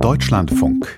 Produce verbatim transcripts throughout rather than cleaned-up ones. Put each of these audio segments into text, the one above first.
Deutschlandfunk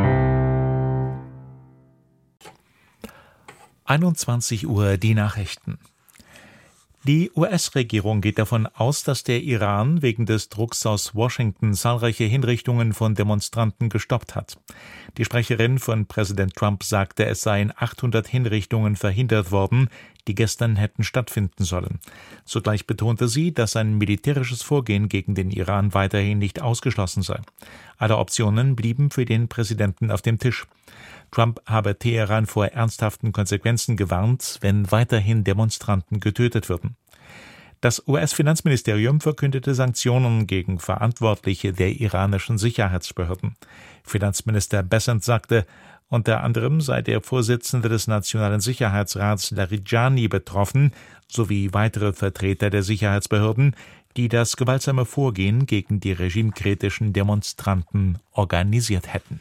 einundzwanzig Uhr die Nachrichten. Die U S-Regierung geht davon aus, dass der Iran wegen des Drucks aus Washington zahlreiche Hinrichtungen von Demonstranten gestoppt hat. Die Sprecherin von Präsident Trump sagte, es seien achthundert Hinrichtungen verhindert worden, die gestern hätten stattfinden sollen. Zugleich betonte sie, dass ein militärisches Vorgehen gegen den Iran weiterhin nicht ausgeschlossen sei. Alle Optionen blieben für den Präsidenten auf dem Tisch. Trump habe Teheran vor ernsthaften Konsequenzen gewarnt, wenn weiterhin Demonstranten getötet würden. Das U S-Finanzministerium verkündete Sanktionen gegen Verantwortliche der iranischen Sicherheitsbehörden. Finanzminister Bessent sagte, unter anderem sei der Vorsitzende des Nationalen Sicherheitsrats Larijani betroffen, sowie weitere Vertreter der Sicherheitsbehörden, die das gewaltsame Vorgehen gegen die regimekritischen Demonstranten organisiert hätten.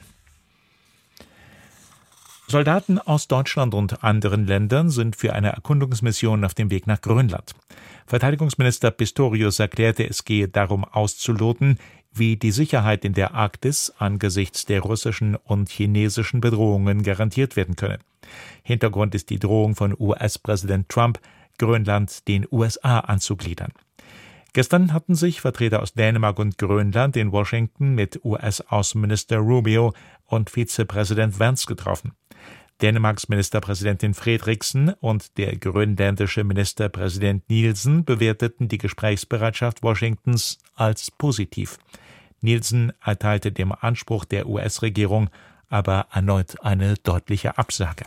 Soldaten aus Deutschland und anderen Ländern sind für eine Erkundungsmission auf dem Weg nach Grönland. Verteidigungsminister Pistorius erklärte, es gehe darum auszuloten, wie die Sicherheit in der Arktis angesichts der russischen und chinesischen Bedrohungen garantiert werden könne. Hintergrund ist die Drohung von U S-Präsident Trump, Grönland den U S A anzugliedern. Gestern hatten sich Vertreter aus Dänemark und Grönland in Washington mit U S-Außenminister Rubio und Vizepräsident Vance getroffen. Dänemarks Ministerpräsidentin Frederiksen und der grönländische Ministerpräsident Nielsen bewerteten die Gesprächsbereitschaft Washingtons als positiv. Nielsen erteilte dem Anspruch der U S-Regierung aber erneut eine deutliche Absage.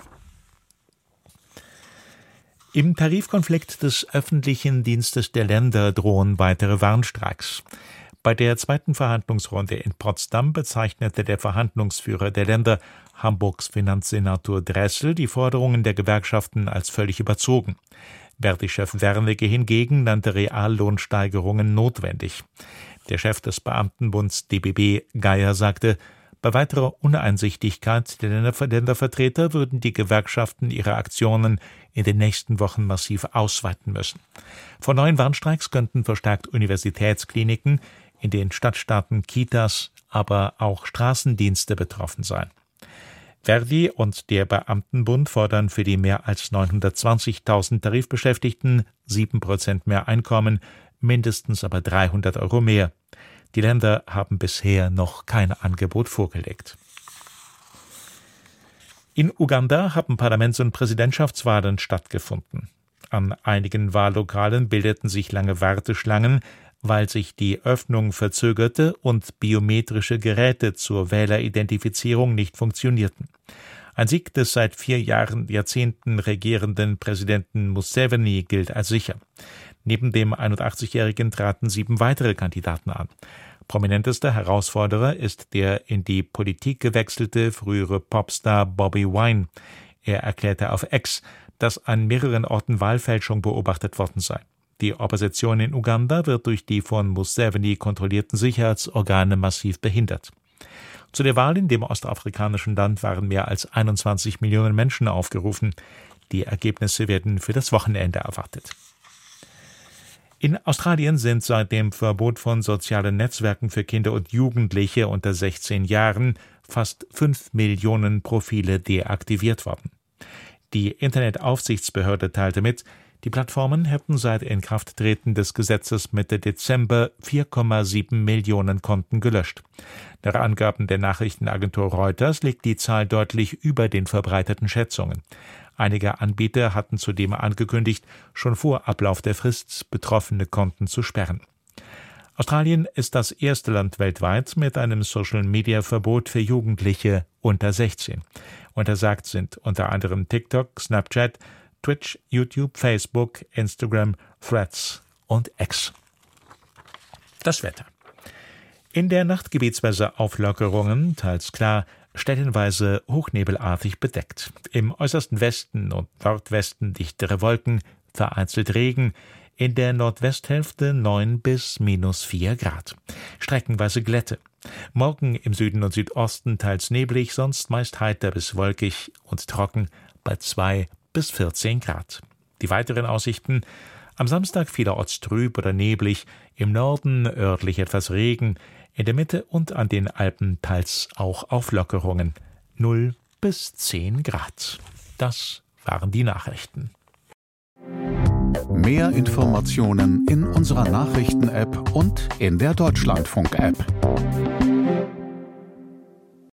Im Tarifkonflikt des öffentlichen Dienstes der Länder drohen weitere Warnstreiks. Bei der zweiten Verhandlungsrunde in Potsdam bezeichnete der Verhandlungsführer der Länder, Hamburgs Finanzsenator Dressel, die Forderungen der Gewerkschaften als völlig überzogen. Verdi-Chef Wernicke hingegen nannte Reallohnsteigerungen notwendig. Der Chef des Beamtenbunds D B B, Geier, sagte, bei weiterer Uneinsichtigkeit der Ländervertreter würden die Gewerkschaften ihre Aktionen in den nächsten Wochen massiv ausweiten müssen. Von neuen Warnstreiks könnten verstärkt Universitätskliniken, in den Stadtstaaten Kitas, aber auch Straßendienste betroffen sein. Verdi und der Beamtenbund fordern für die mehr als neunhundertzwanzigtausend Tarifbeschäftigten sieben Prozent mehr Einkommen, mindestens aber dreihundert Euro mehr. Die Länder haben bisher noch kein Angebot vorgelegt. In Uganda haben Parlaments- und Präsidentschaftswahlen stattgefunden. An einigen Wahllokalen bildeten sich lange Warteschlangen, weil sich die Öffnung verzögerte und biometrische Geräte zur Wähleridentifizierung nicht funktionierten. Ein Sieg des seit vier Jahren, Jahrzehnten regierenden Präsidenten Museveni gilt als sicher. Neben dem einundachtzigjährigen traten sieben weitere Kandidaten an. Prominentester Herausforderer ist der in die Politik gewechselte frühere Popstar Bobi Wine. Er erklärte auf X, dass an mehreren Orten Wahlfälschung beobachtet worden sei. Die Opposition in Uganda wird durch die von Museveni kontrollierten Sicherheitsorgane massiv behindert. Zu der Wahl in dem ostafrikanischen Land waren mehr als einundzwanzig Millionen Menschen aufgerufen. Die Ergebnisse werden für das Wochenende erwartet. In Australien sind seit dem Verbot von sozialen Netzwerken für Kinder und Jugendliche unter sechzehn Jahren fast fünf Millionen Profile deaktiviert worden. Die Internetaufsichtsbehörde teilte mit, die Plattformen hätten seit Inkrafttreten des Gesetzes Mitte Dezember vier Komma sieben Millionen Konten gelöscht. Nach Angaben der Nachrichtenagentur Reuters liegt die Zahl deutlich über den verbreiteten Schätzungen. Einige Anbieter hatten zudem angekündigt, schon vor Ablauf der Frist betroffene Konten zu sperren. Australien ist das erste Land weltweit mit einem Social-Media-Verbot für Jugendliche unter sechzehn. Untersagt sind unter anderem TikTok, Snapchat, Twitch, YouTube, Facebook, Instagram, Threads und X. Das Wetter. In der Nacht gebietsweise Auflockerungen, teils klar, stellenweise hochnebelartig bedeckt. Im äußersten Westen und Nordwesten dichtere Wolken, vereinzelt Regen, in der Nordwesthälfte neun bis minus vier Grad. Streckenweise Glätte. Morgen im Süden und Südosten teils neblig, sonst meist heiter bis wolkig und trocken bei zwei bis vierzehn Grad. Die weiteren Aussichten: am Samstag vielerorts trüb oder neblig, im Norden örtlich etwas Regen, In der Mitte und an den Alpen teils auch Auflockerungen. null bis zehn Grad. Das waren die Nachrichten. Mehr Informationen in unserer Nachrichten-App und in der Deutschlandfunk-App.